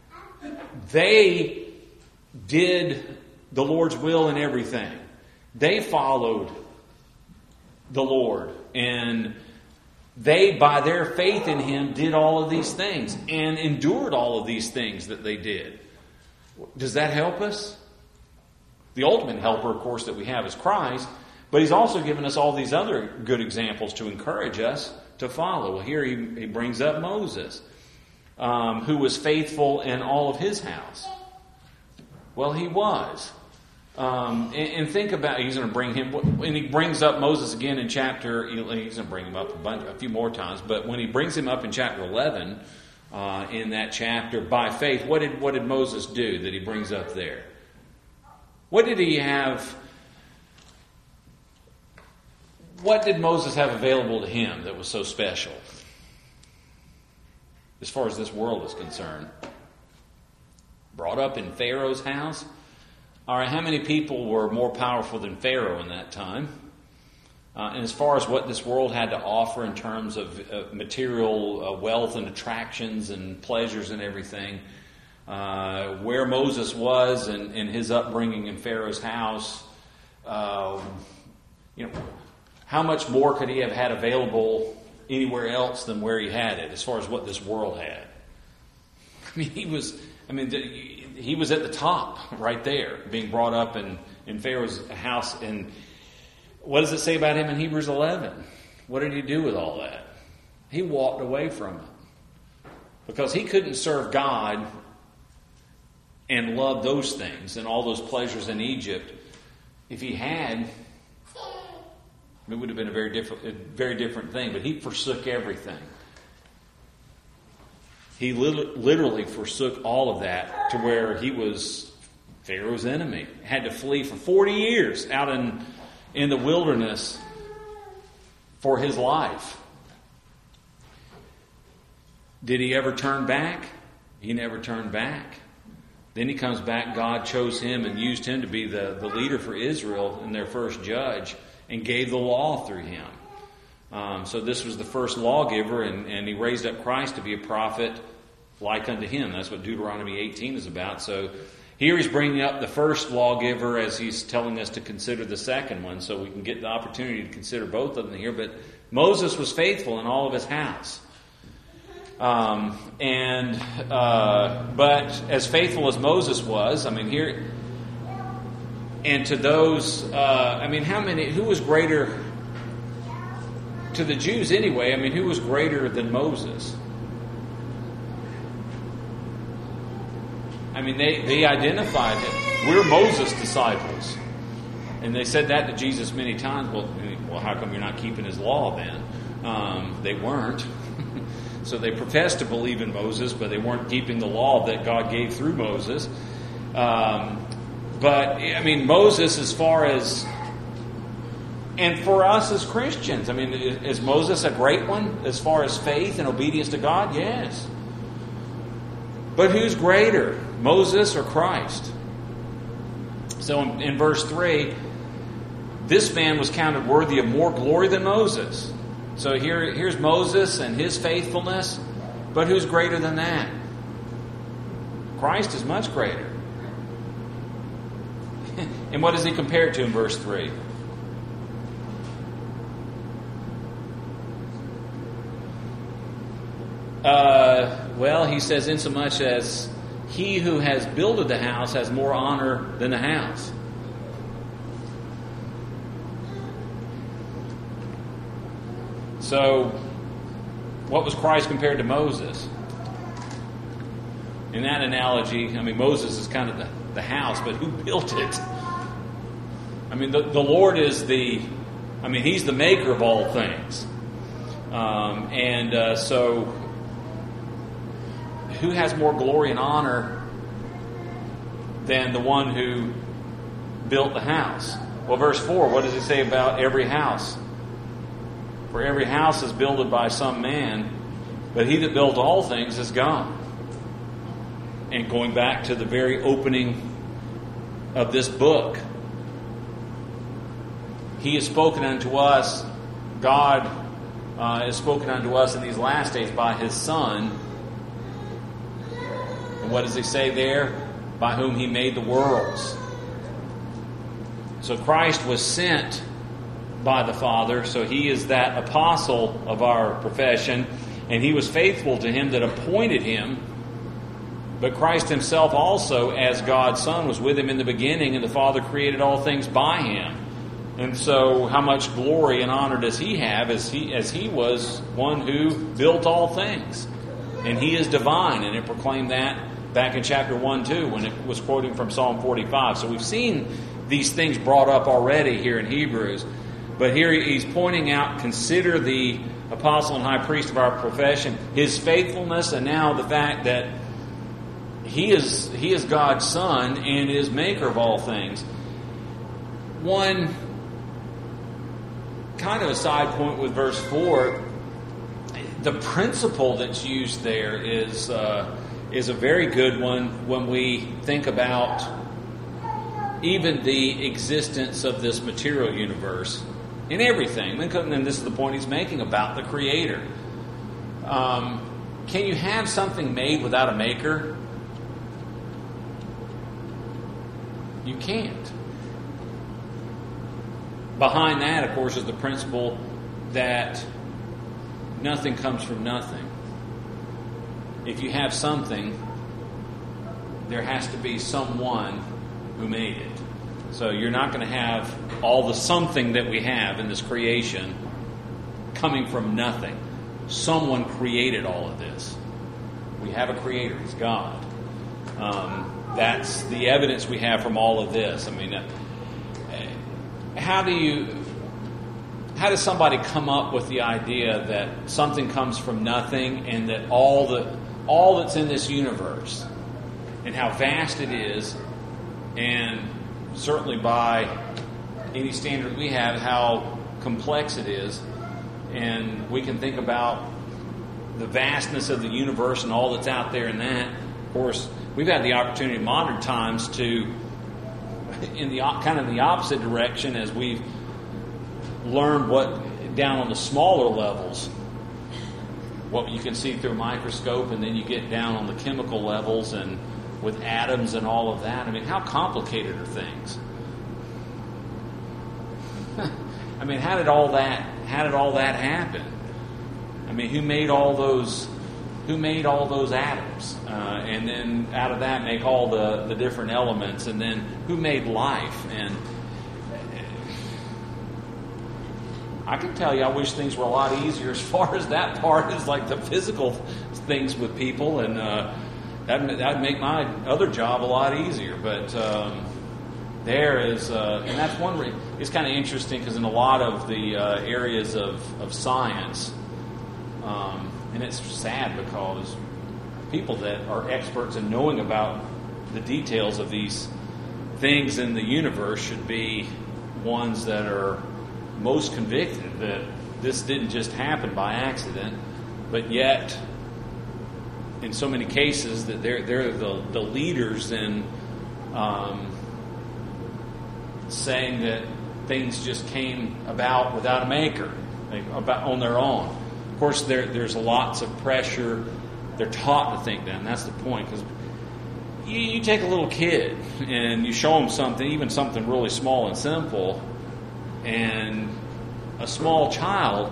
[SPEAKER 1] They did the Lord's will in everything. They followed the Lord. And they, by their faith in Him, did all of these things and endured all of these things that they did. Does that help us? The ultimate helper, of course, that we have is Christ. But He's also given us all these other good examples to encourage us to follow. Well, here he, he brings up Moses. Um, who was faithful in all of his house. Well, he was. Um, and, and think about, he's going to bring him, and he brings up Moses again in chapter, he's going to bring him up a, bunch, a few more times, but when he brings him up in chapter eleven, uh, in that chapter, by faith, what did, what did Moses do that he brings up there? What did he have, what did Moses have available to him that was so special? As far as this world is concerned. Brought up in Pharaoh's house. All right, how many people were more powerful than Pharaoh in that time? Uh, and as far as what this world had to offer in terms of uh, material uh, wealth and attractions and pleasures and everything, uh, where Moses was and, and his upbringing in Pharaoh's house, uh, you know, how much more could he have had available anywhere else than where he had it, as far as what this world had? I mean, he was, I mean, he was at the top right there, being brought up in, in Pharaoh's house. And what does it say about him in Hebrews eleven? What did he do with all that? He walked away from it. Because he couldn't serve God and love those things and all those pleasures in Egypt. If he had, it would have been a very different, a very different thing. But he forsook everything. He literally forsook all of that to where he was Pharaoh's enemy. Had to flee for forty years out in, in the wilderness for his life. Did he ever turn back? He never turned back. Then he comes back. God chose him and used him to be the, the leader for Israel and their first judge, and gave the law through him. Um, so this was the first lawgiver, and, and he raised up Christ to be a prophet like unto him. That's what Deuteronomy eighteen is about. So here he's bringing up the first lawgiver as he's telling us to consider the second one, so we can get the opportunity to consider both of them here. But Moses was faithful in all of his house. Um, and uh, but as faithful as Moses was, I mean, here... And to those, uh, I mean, how many, who was greater, to the Jews anyway, I mean, who was greater than Moses? I mean, they, they identified it. We're Moses' disciples. And they said that to Jesus many times. Well, well, how come you're not keeping his law then? Um, they weren't. So they professed to believe in Moses, but they weren't keeping the law that God gave through Moses. Um, but, I mean, Moses, as far as... And for us as Christians, I mean, is Moses a great one as far as faith and obedience to God? Yes. But who's greater, Moses or Christ? So in, in verse three, this man was counted worthy of more glory than Moses. So here, here's Moses and his faithfulness, but who's greater than that? Christ is much greater. And what does he compare it to in verse three? Uh, well, he says, insomuch as he who has builded the house has more honor than the house. So, what was Christ compared to Moses? In that analogy, I mean, Moses is kind of the, the house, but who built it? I mean, the, the Lord is the, I mean, He's the maker of all things. Um, and uh, so... Who has more glory and honor than the one who built the house? Well, verse four, what does it say about every house? For every house is builded by some man, but he that built all things is God. And going back to the very opening of this book, He has spoken unto us, God uh, has spoken unto us in these last days by His Son. And what does He say there? By whom He made the worlds. So Christ was sent by the Father, so He is that apostle of our profession, and He was faithful to Him that appointed Him. But Christ Himself also, as God's Son, was with Him in the beginning, and the Father created all things by Him. And so how much glory and honor does He have as He, as he was one who built all things? And He is divine, and it proclaimed that back in chapter one, two, when it was quoting from Psalm forty-five. So we've seen these things brought up already here in Hebrews. But here he's pointing out, consider the apostle and high priest of our profession, his faithfulness, and now the fact that he is he is God's Son and is maker of all things. One kind of a side point with verse four, the principle that's used there is... Uh, is a very good one when we think about even the existence of this material universe in everything. And this is the point he's making about the Creator. Um, can you have something made without a maker? You can't. Behind that, of course, is the principle that nothing comes from nothing. If you have something, there has to be someone who made it. So you're not going to have all the something that we have in this creation coming from nothing. Someone created all of this. We have a creator. He's God. Um, that's the evidence we have from all of this. I mean, uh, how do you... How does somebody come up with the idea that something comes from nothing and that all the all that's in this universe and how vast it is, and certainly by any standard we have, how complex it is, and we can think about the vastness of the universe and all that's out there in that. Of course, we've had the opportunity in modern times to, in the kind of the opposite direction, as we've learned what down on the smaller levels, what you can see through a microscope, and then you get down on the chemical levels and with atoms and all of that. I mean, how complicated are things? I mean, how did all that how did all that happen? I mean, who made all those who made all those atoms? Uh, and then out of that make all the, the different elements, and then who made life? And I can tell you, I wish things were a lot easier as far as that part is, like the physical things with people, and uh, that would make my other job a lot easier. But um, there is, uh, and that's one re- it's kind of interesting because in a lot of the uh, areas of, of science, um, and it's sad because people that are experts in knowing about the details of these things in the universe should be ones that are most convicted that this didn't just happen by accident, but yet in so many cases that they're they're the, the leaders in um, saying that things just came about without a maker, like about on their own. Of course, there there's lots of pressure. They're taught to think that, and that's the point. Because you, you take a little kid and you show them something, even something really small and simple, and a small child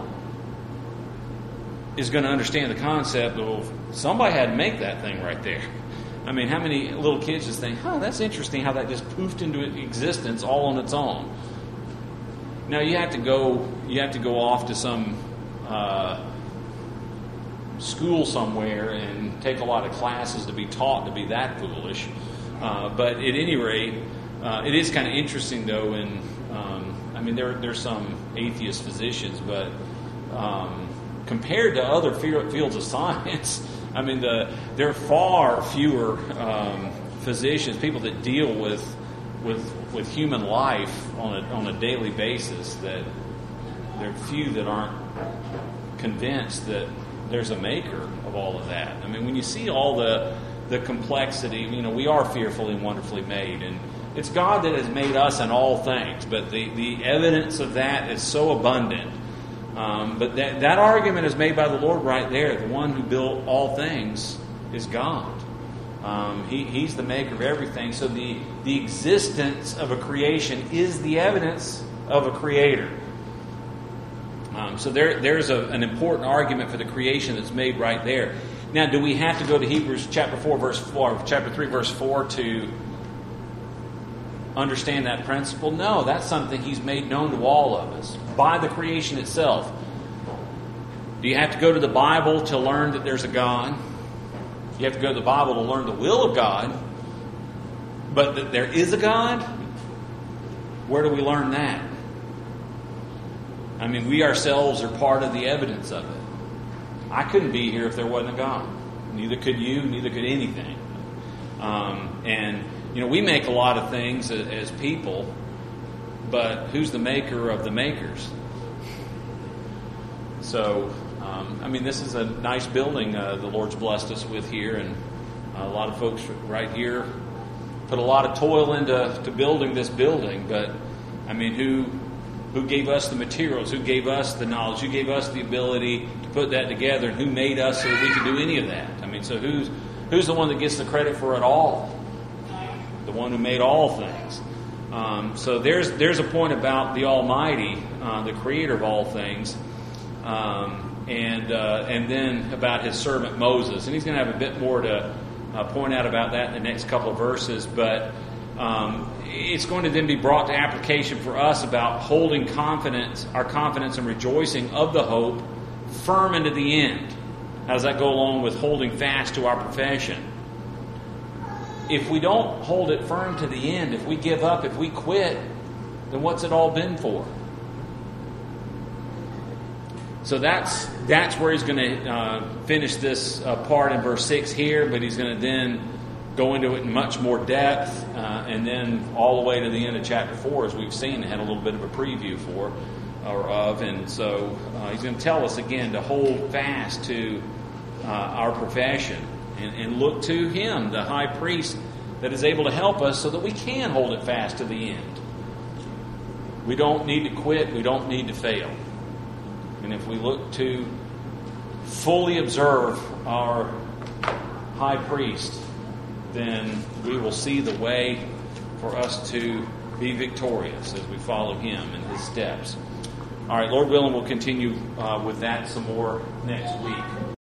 [SPEAKER 1] is going to understand the concept of somebody had to make that thing right there. I mean, how many little kids just think, "Oh, that's interesting how that just poofed into existence all on its own." Now you have to go, you have to go off to some uh, school somewhere and take a lot of classes to be taught to be that foolish. Uh, but at any rate, uh, it is kind of interesting though. And um, I mean, there there's some atheist physicians, but um, compared to other fields of science, I mean, the, there are far fewer um, physicians, people that deal with with with human life on a on a daily basis. That there are few that aren't convinced that there's a maker of all of that. I mean, when you see all the the complexity, you know, we are fearfully and wonderfully made, and it's God that has made us in all things. But the the evidence of that is so abundant. Um, but that, that argument is made by the Lord right there. The one who built all things is God. Um, he, he's the maker of everything. So the, the existence of a creation is the evidence of a creator. Um, so there, there's a, an important argument for the creation that's made right there. Now, do we have to go to Hebrews chapter four, verse four, chapter three, verse four to understand that principle? No, that's something He's made known to all of us by the creation itself. Do you have to go to the Bible to learn that there's a God? You have to go to the Bible to learn the will of God. But that there is a God? Where do we learn that? I mean, we ourselves are part of the evidence of it. I couldn't be here if there wasn't a God. Neither could you, neither could anything. Um, and You know, we make a lot of things as, as people, but who's the maker of the makers? So, um, I mean, this is a nice building uh, the Lord's blessed us with here, and a lot of folks right here put a lot of toil into to building this building. But I mean, who who gave us the materials? Who gave us the knowledge? Who gave us the ability to put that together? And who made us so that we could do any of that? I mean, so who's who's the one that gets the credit for it all? The one who made all things. Um, so there's there's a point about the Almighty, uh, the Creator of all things, um, and uh, and then about His servant Moses, and he's going to have a bit more to uh, point out about that in the next couple of verses. But um, it's going to then be brought to application for us about holding confidence, our confidence and rejoicing of the hope, firm into the end. How does that go along with holding fast to our profession? If we don't hold it firm to the end, if we give up, if we quit, then what's it all been for? So that's that's where he's going to uh, finish this uh, part in verse six here, but he's going to then go into it in much more depth, uh, and then all the way to the end of chapter four, as we've seen, had a little bit of a preview for or of, and so uh, he's going to tell us again to hold fast to uh, our profession. And, and look to Him, the high priest, that is able to help us so that we can hold it fast to the end. We don't need to quit. We don't need to fail. And if we look to fully observe our high priest, then we will see the way for us to be victorious as we follow Him in His steps. All right, Lord willing, we'll continue uh, with that some more next week.